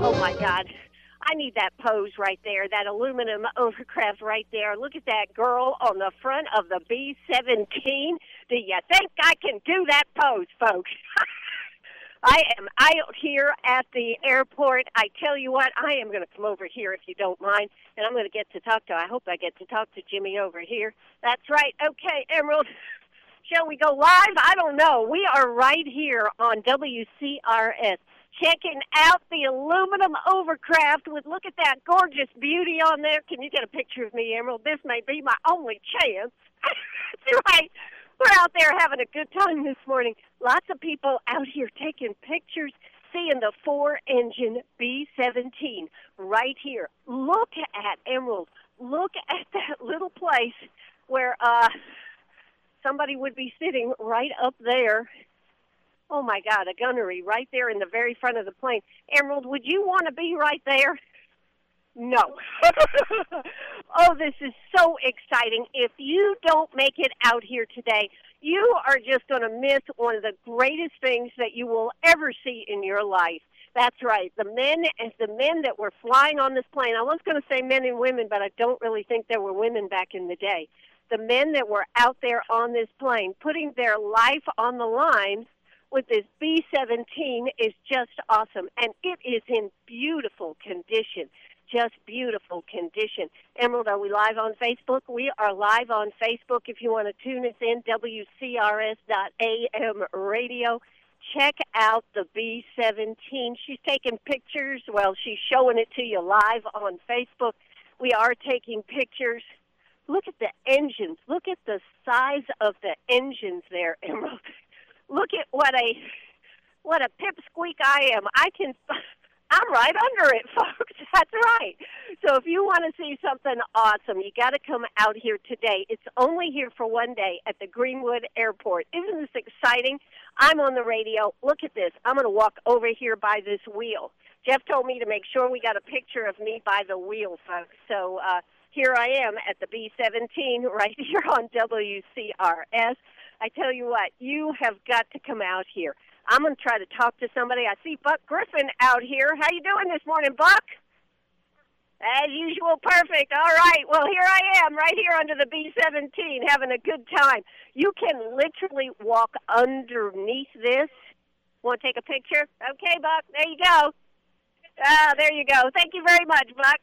Oh, my God. I need that pose right there, that aluminum overcraft right there. Look at that girl on the front of the B-17. Do you think I can do that pose, folks? I am out here at the airport. I tell you what, I am going to come over here if you don't mind, and I'm going to get to talk to, I hope I get to talk to Jimmy over here. That's right. Okay, Emerald, shall we go live? I don't know. We are right here on WCRS. Checking out the aluminum overcraft with, look at that gorgeous beauty on there. Can you get a picture of me, Emerald? This may be my only chance. That's right. We're out there having a good time this morning. Lots of people out here taking pictures, seeing the 4-engine B-17 right here. Look at, Emerald, look at that little place where somebody would be sitting right up there. Oh, my God, a gunnery right there in the very front of the plane. Emerald, would you want to be right there? No. Oh, this is so exciting. If you don't make it out here today, you are just going to miss one of the greatest things that you will ever see in your life. That's right. The men that were flying on this plane, I was going to say men and women, but I don't really think there were women back in the day. The men that were out there on this plane putting their life on the line with this B-17 is just awesome, and it is in beautiful condition, just beautiful condition. Emerald, are we live on Facebook? We are live on Facebook. If you want to tune us in, WCRS.AM radio. Check out the B-17. She's taking pictures. Well, she's showing it to you live on Facebook. We are taking pictures. Look at the engines. Look at the size of the engines there, Emerald. Look at what a pipsqueak I am. I'm right under it, folks. That's right. So if you want to see something awesome, you got to come out here today. It's only here for one day at the Greenwood Airport. Isn't this exciting? I'm on the radio. Look at this. I'm going to walk over here by this wheel. Jeff told me to make sure we got a picture of me by the wheel, folks. So here I am at the B-17 right here on WCRS. I tell you what, you have got to come out here. I'm going to try to talk to somebody. I see Buck Griffin out here. How you doing this morning, Buck? As usual, perfect. All right, well, here I am right here under the B-17 having a good time. You can literally walk underneath this. Want to take a picture? Okay, Buck, there you go. Ah, there you go. Thank you very much, Buck.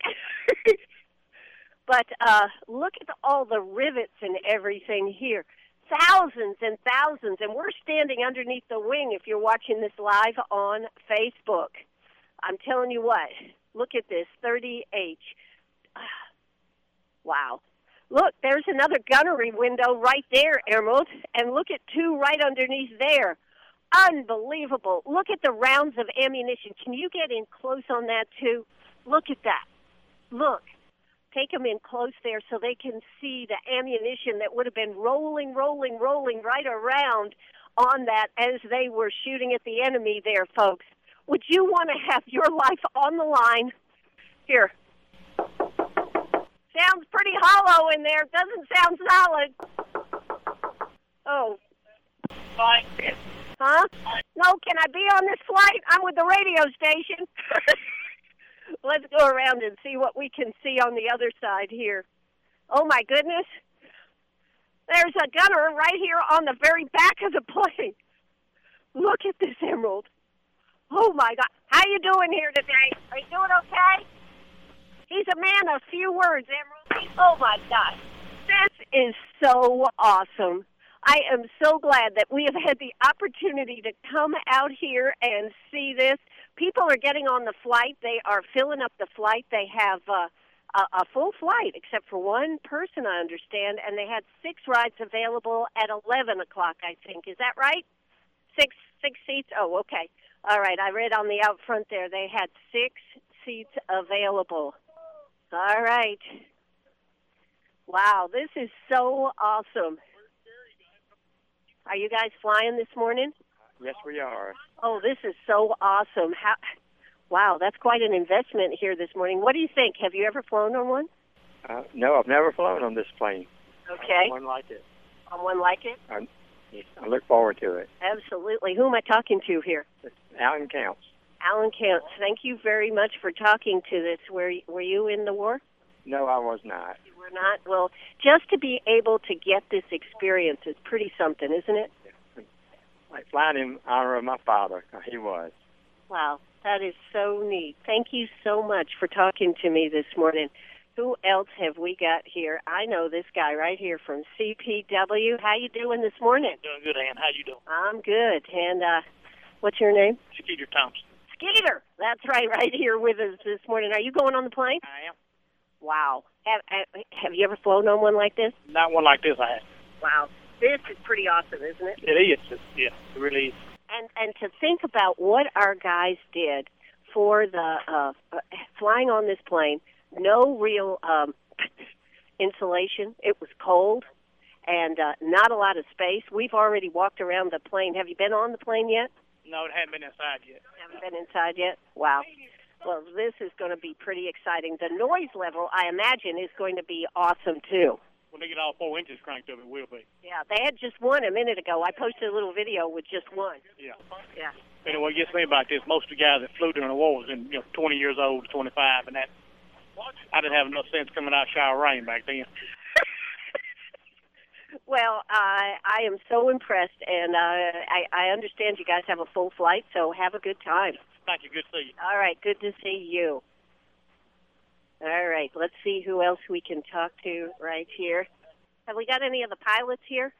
But look at all the rivets and everything here. Thousands and thousands, and we're standing underneath the wing if you're watching this live on Facebook. I'm telling you what, look at this, 30H. Wow. Look, there's another gunnery window right there, Emerald, and look at two right underneath there. Unbelievable. Look at the rounds of ammunition. Can you get in close on that, too? Look at that. Look. Take them in close there so they can see the ammunition that would have been rolling right around on that as they were shooting at the enemy there, folks. Would you want to have your life on the line? Here. Sounds pretty hollow in there. Doesn't sound solid. Oh. Fine. Huh? No, can I be on this flight? I'm with the radio station. Let's go around and see what we can see on the other side here. Oh, my goodness. There's a gunner right here on the very back of the plane. Look at this, Emerald. Oh, my God. How you doing here today? Are you doing okay? He's a man of few words, Emerald. Oh, my God. This is so awesome. I am so glad that we have had the opportunity to come out here and see this. People are getting on the flight. They are filling up the flight. They have a full flight, except for one person, I understand, and they had 6 rides available at 11 o'clock, I think. Is that right? Six seats? Oh, okay. All right, I read on the out front there they had 6 seats available. All right. Wow, this is so awesome. Are you guys flying this morning? Yes, we are. Oh, this is so awesome. Wow, that's quite an investment here this morning. What do you think? Have you ever flown on one? No, I've never flown on this plane. Okay. On one like it. On one like it? I look forward to it. Absolutely. Who am I talking to here? Alan Counts. Alan Kent, thank you very much for talking to this. Were you in the war? No, I was not. You were not? Well, just to be able to get this experience is pretty something, isn't it? Like flying in honor of my father. He was. Wow, that is so neat. Thank you so much for talking to me this morning. Who else have we got here? I know this guy right here from CPW. How you doing this morning? Doing good, Ann. How you doing? I'm good. And what's your name? Skeeter Thompson. Skeeter. That's right here with us this morning. Are you going on the plane? I am. Wow. Have you ever flown on one like this? Not one like this I have. Wow. This is pretty awesome, isn't it? It is. Yeah, it really is. And to think about what our guys did for the flying on this plane, no real insulation. It was cold and not a lot of space. We've already walked around the plane. Have you been on the plane yet? No, it hasn't been inside yet. Haven't been inside yet? Wow. Well, this is going to be pretty exciting. The noise level, I imagine, is going to be awesome, too. When they get all 4 inches cranked up, it will be. Yeah, they had just one a minute ago. I posted a little video with just one. Yeah. Yeah. And what gets me about this, most of the guys that flew during the war was 20 years old to 25, and that I didn't have enough sense coming out shower rain back then. Well, I am so impressed, and I understand you guys have a full flight, so have a good time. Thank you. Good to see you. All right, good to see you. All right, let's see who else we can talk to right here. Have we got any of the pilots here?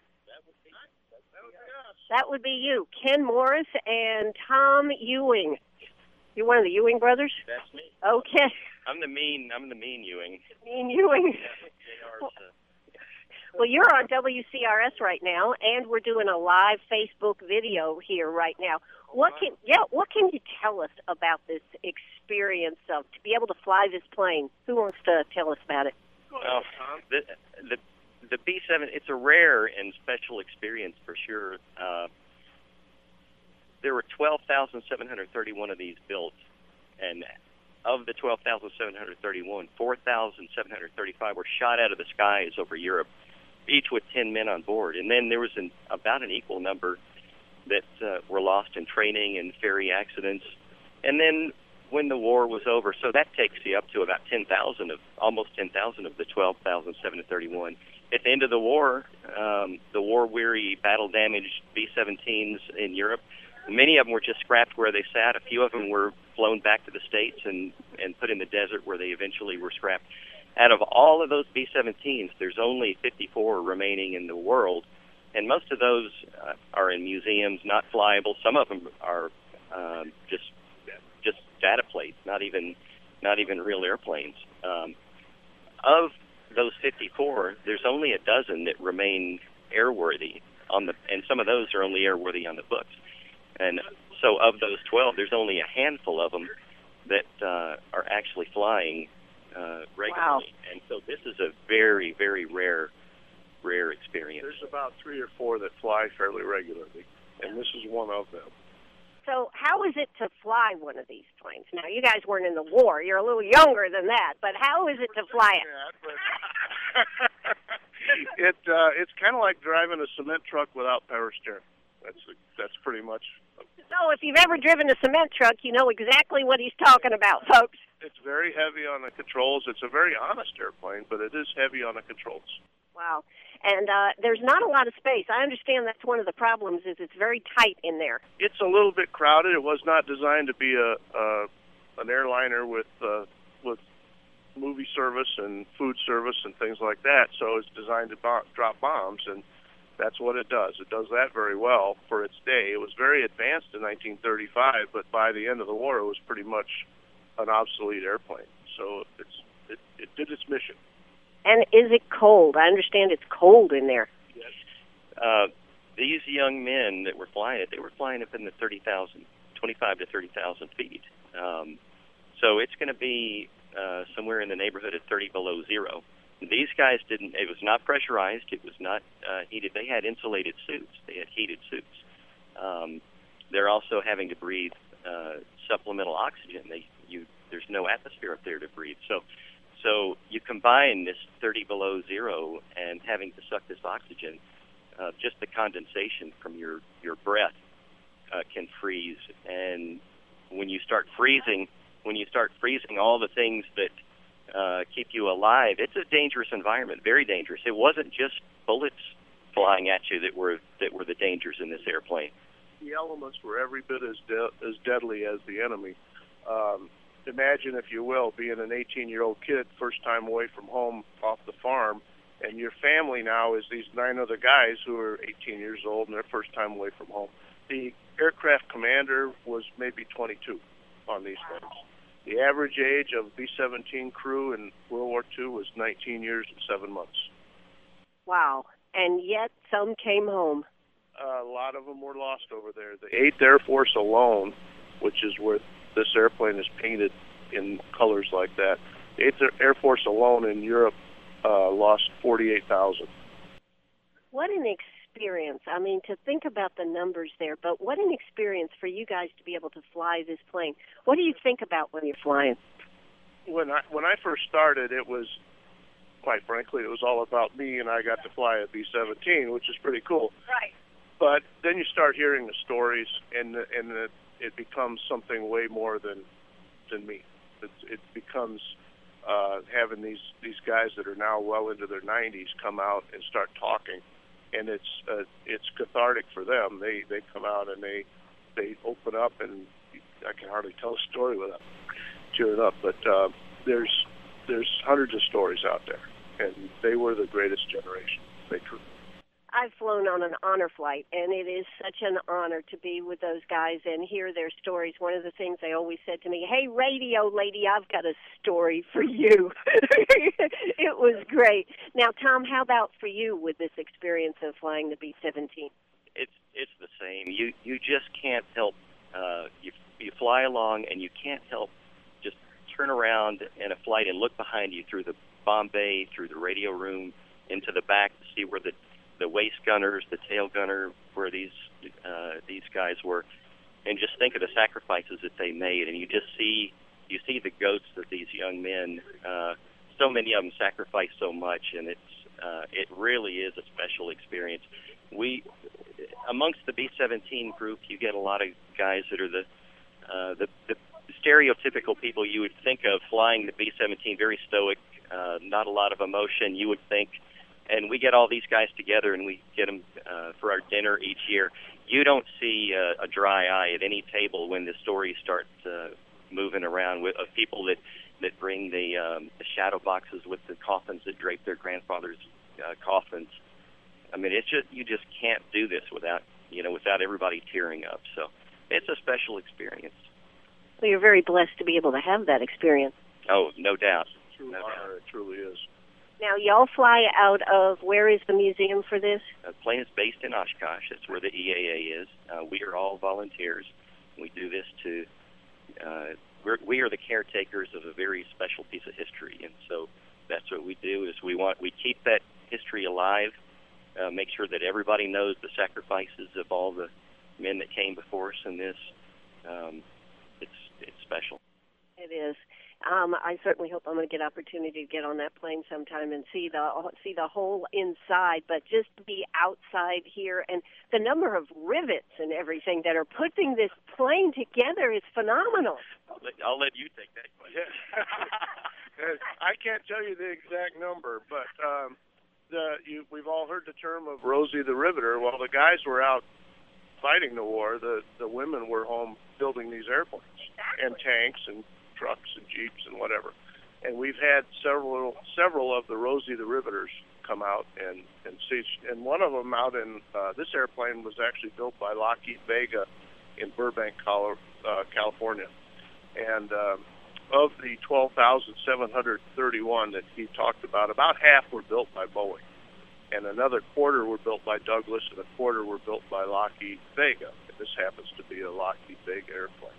That would be you, Ken Morris and Tom Ewing. You're one of the Ewing brothers? That's me. Okay. I'm the mean Ewing. Mean Ewing. JR's, Well, you're on WCRS right now, and we're doing a live Facebook video here right now. What can you tell us about this experience of to be able to fly this plane? Who wants to tell us about it? well, the B-7, it's a rare and special experience for sure. There were 12,731 of these built, and of the 12,731, 4,735 were shot out of the skies over Europe, each with 10 men on board. And then there was about an equal number that were lost in training and ferry accidents. And then when the war was over, so that takes you up to about almost 10,000 of the 12,731. At the end of the war-weary, battle-damaged B-17s in Europe, many of them were just scrapped where they sat. A few of them were flown back to the States and put in the desert where they eventually were scrapped. Out of all of those B-17s, there's only 54 remaining in the world, and most of those are in museums, not flyable. Some of them are just data plates, not even real airplanes. Of those 54, there's only a dozen that remain airworthy and some of those are only airworthy on the books. And so of those 12, there's only a handful of them that are actually flying regularly. Wow. And so this is a very, very rare experience. There's about 3 or 4 that fly fairly regularly, and this is one of them. So how is it to fly one of these planes? Now, you guys weren't in the war. You're a little younger than that. But how is it to fly it? It's kind of like driving a cement truck without power steering. That's pretty much. So if you've ever driven a cement truck, you know exactly what he's talking about, folks. It's very heavy on the controls. It's a very honest airplane, but it is heavy on the controls. Wow. And there's not a lot of space. I understand that's one of the problems is it's very tight in there. It's a little bit crowded. It was not designed to be an airliner with movie service and food service and things like that. So it's designed to drop bombs, and that's what it does. It does that very well for its day. It was very advanced in 1935, but by the end of the war, it was pretty much an obsolete airplane. So it did its mission. And is it cold? I understand it's cold in there. Yes. These young men that were flying it, they were flying up in the 25 to 30,000 feet. So it's going to be somewhere in the neighborhood of 30 below zero. These guys didn't, it was not pressurized, it was not heated. They had insulated suits, they had heated suits. They're also having to breathe supplemental oxygen. There's no atmosphere up there to breathe. So you combine this 30 below zero and having to suck this oxygen, just the condensation from your breath can freeze. And when you start freezing all the things that keep you alive, it's a dangerous environment, very dangerous. It wasn't just bullets flying at you that were the dangers in this airplane. The elements were every bit as deadly as the enemy. Imagine, if you will, being an 18-year-old kid, first time away from home off the farm, and your family now is these 9 other guys who are 18 years old and their first time away from home. The aircraft commander was maybe 22 on these things. The average age of B-17 crew in World War II was 19 years and 7 months. Wow. And yet some came home. A lot of them were lost over there. The 8th Air Force alone, which is where this airplane is painted in colors like that, the 8th Air Force alone in Europe lost 48,000. What an experience. I mean, to think about the numbers there, but what an experience for you guys to be able to fly this plane. What do you think about when you're flying? When I first started, it was, quite frankly, it was all about me, and I got to fly a B-17, which is pretty cool. Right. But then you start hearing the stories, and it becomes something way more than me. It becomes having these guys that are now well into their 90s come out and start talking, and it's cathartic for them. They come out and they open up, and I can hardly tell a story without tearing up. But there's hundreds of stories out there, and they were the greatest generation. They truly. I've flown on an honor flight, and it is such an honor to be with those guys and hear their stories. One of the things they always said to me, "Hey, radio lady, I've got a story for you." It was great. Now, Tom, how about for you with this experience of flying the B-17? It's the same. You just can't help. You fly along, and you can't help just turn around in a flight and look behind you through the bomb bay, through the radio room, into the back to see where the waist gunners, the tail gunner, where these guys were, and just think of the sacrifices that they made, and you see the ghosts of these young men. So many of them sacrificed so much, and it really is a special experience. Amongst the B-17 group, you get a lot of guys that are the stereotypical people you would think of flying the B-17, very stoic, not a lot of emotion, you would think. And we get all these guys together, and we get them for our dinner each year. You don't see a dry eye at any table when the stories start moving around of people that bring the shadow boxes with the coffins that drape their grandfather's coffins. I mean, you just can't do this without everybody tearing up. So it's a special experience. Well, you're very blessed to be able to have that experience. Oh, no doubt. It truly is. Now, y'all fly out of, where is the museum for this? The plane is based in Oshkosh. That's where the EAA is. We are all volunteers. We do this we are the caretakers of a very special piece of history, and so that's what we do. Is we keep that history alive, make sure that everybody knows the sacrifices of all the men that came before us in this. It's special. It is. I certainly hope I'm going to get opportunity to get on that plane sometime and see the whole inside, but just be outside here, and the number of rivets and everything that are putting this plane together is phenomenal. I'll let you take that question. I can't tell you the exact number, but we've all heard the term of Rosie the Riveter. While the guys were out fighting the war, the women were home building these airplanes and tanks and trucks and jeeps and whatever. And we've had several of the Rosie the Riveters come out and see. And one of them out in this airplane was actually built by Lockheed Vega in Burbank, California. And of the 12,731 that he talked about half were built by Boeing, and another quarter were built by Douglas, and a quarter were built by Lockheed Vega. And this happens to be a Lockheed Vega airplane.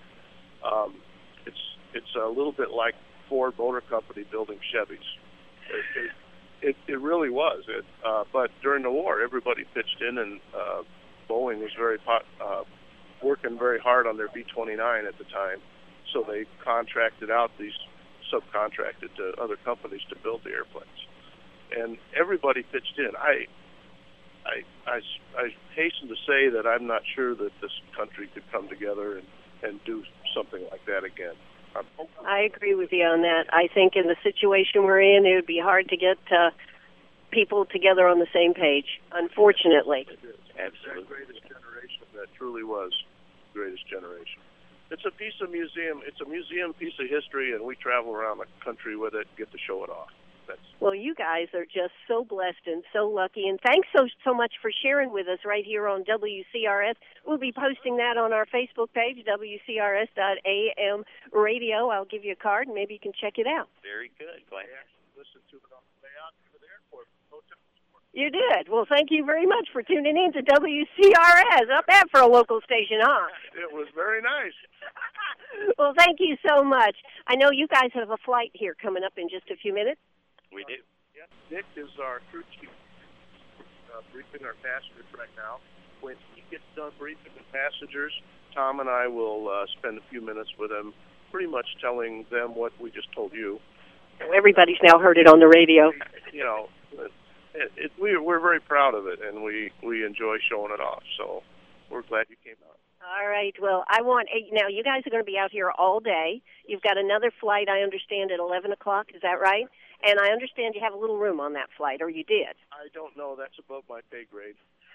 It's a little bit like Ford Motor Company building Chevys. It really was. But during the war, everybody pitched in, and Boeing was working very hard on their B-29 at the time. So they subcontracted to other companies to build the airplanes, and everybody pitched in. I hasten to say that I'm not sure that this country could come together and do something like that again. I agree with you on that. I think in the situation we're in, it would be hard to get people together on the same page, unfortunately. Absolutely. That greatest generation, that truly was the greatest generation. It's a piece of museum. It's a museum piece of history, and we travel around the country with it and get to show it off. Well, you guys are just so blessed and so lucky, and thanks so much for sharing with us right here on WCRS. We'll be posting that on our Facebook page, WCRS.AM radio. I'll give you a card, and maybe you can check it out. Very good. Glad. Listen to it on the way out to the airport. You did. Well, thank you very much for tuning in to WCRS. Not bad for a local station, huh? It was very nice. Well, thank you so much. I know you guys have a flight here coming up in just a few minutes. We do. Yeah, Nick is our crew chief, briefing our passengers right now. When he gets done briefing the passengers, Tom and I will spend a few minutes with him, pretty much telling them what we just told you. Everybody's now heard it on the radio. You know, we're very proud of it, and we enjoy showing it off. So we're glad you came out. All right. Well, now you guys are going to be out here all day. You've got another flight, I understand, at 11 o'clock. Is that right? And I understand you have a little room on that flight, or you did. I don't know. That's above my pay grade.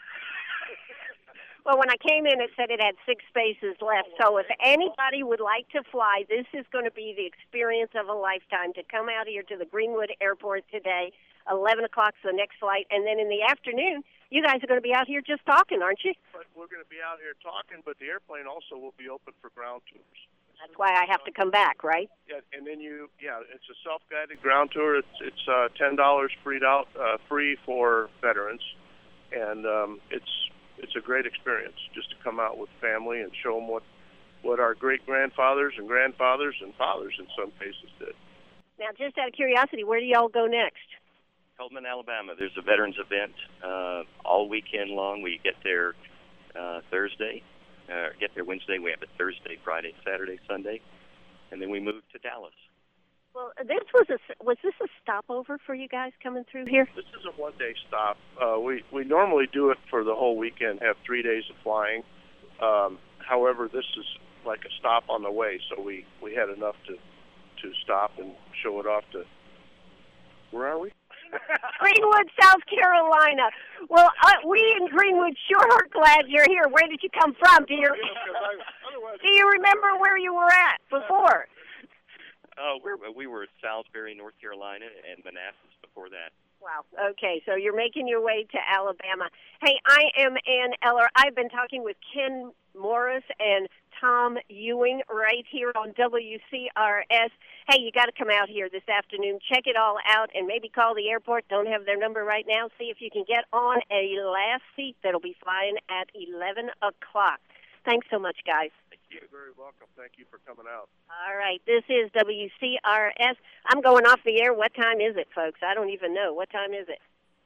Well, when I came in, it said it had 6 spaces left. So if anybody would like to fly, this is going to be the experience of a lifetime, to come out here to the Greenwood Airport today. 11 o'clock's the next flight. And then in the afternoon, you guys are going to be out here just talking, aren't you? But we're going to be out here talking, but the airplane also will be open for ground tours. That's why I have to come back, right? Yeah, and then it's a self-guided ground tour. It's $10 free for veterans, and it's a great experience just to come out with family and show them what our great-grandfathers and grandfathers and fathers in some cases did. Now, just out of curiosity, where do y'all go next? Cullman, Alabama. There's a veterans event all weekend long. We get there Thursday. Get there Wednesday. We have it Thursday, Friday, Saturday, Sunday, and then we move to Dallas. Well, was this a stopover for you guys coming through here? This is a one-day stop. We normally do it for the whole weekend, have 3 days of flying. However, this is like a stop on the way, so we had enough to stop and show it off to. Where are we? Greenwood, South Carolina. Well, we in Greenwood sure are glad you're here. Where did you come from? Do you remember where you were at before? We were at Salisbury, North Carolina, and Manassas before that. Wow. Okay, so you're making your way to Alabama. Hey, I am Ann Eller. I've been talking with Ken Morris and Tom Ewing right here on WCRS. Hey, you got to come out here this afternoon. Check it all out and maybe call the airport. Don't have their number right now. See if you can get on a last seat that'll be flying at 11 o'clock. Thanks so much, guys. You're very welcome. Thank you for coming out. All right. This is WCRS. I'm going off the air. What time is it, folks? I don't even know. What time is it?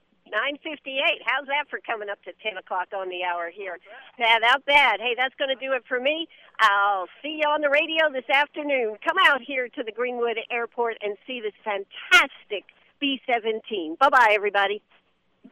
9:58. How's that for coming up to 10 o'clock on the hour here? Yeah, not bad. Hey, that's going to do it for me. I'll see you on the radio this afternoon. Come out here to the Greenwood Airport and see this fantastic B-17. Bye-bye, everybody.